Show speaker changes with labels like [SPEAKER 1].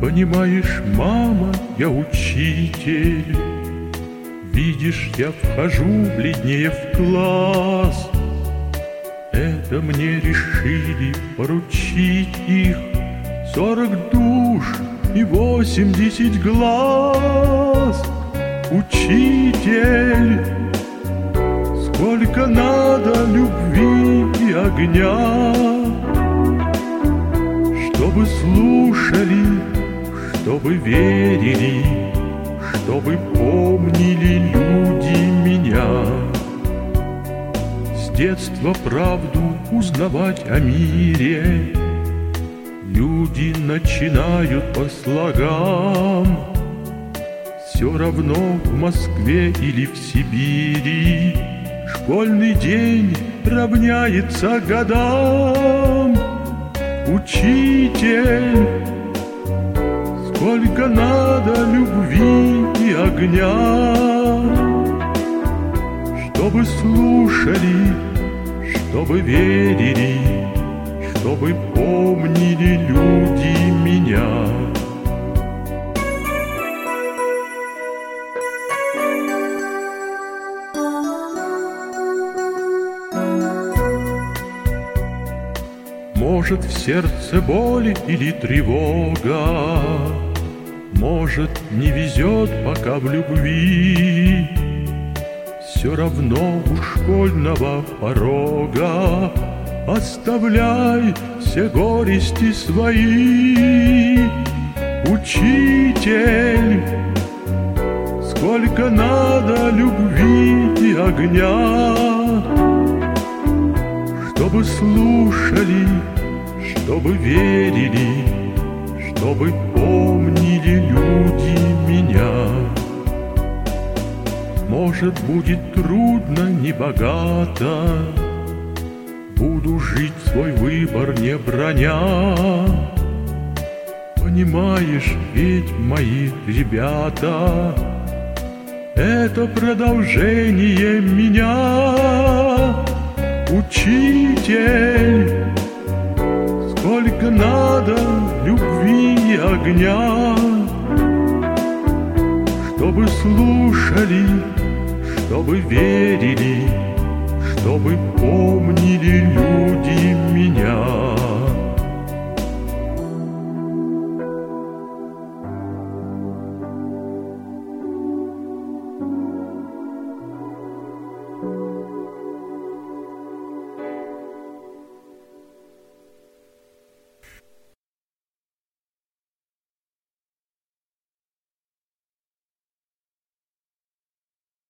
[SPEAKER 1] Понимаешь, мама, я учитель. Видишь, я вхожу бледнее в класс. Это мне решили поручить их 40 душ и 80 глаз. Учитель, сколько надо любви и огня, чтобы слушали, чтобы верили, чтобы помнили люди меня. С детства правду узнавать о мире люди начинают по слогам. Все равно в Москве или в Сибири школьный день равняется годам. Учитель, сколько надо любви и огня, чтобы слушали, чтобы верили, чтобы помнили люди меня. Может, в сердце боль или тревога, может, не везет пока в любви. Все равно у школьного порога оставляй все горести свои. Учитель, сколько надо любви и огня, чтобы слушали, чтобы верили, чтобы помнили люди меня. Может, будет трудно, небогато, буду жить свой выбор не броня. Понимаешь, ведь мои ребята — это продолжение меня. Учитель, сколько надо любви и огня, чтобы слушали, чтобы верили, чтобы помнили люди меня.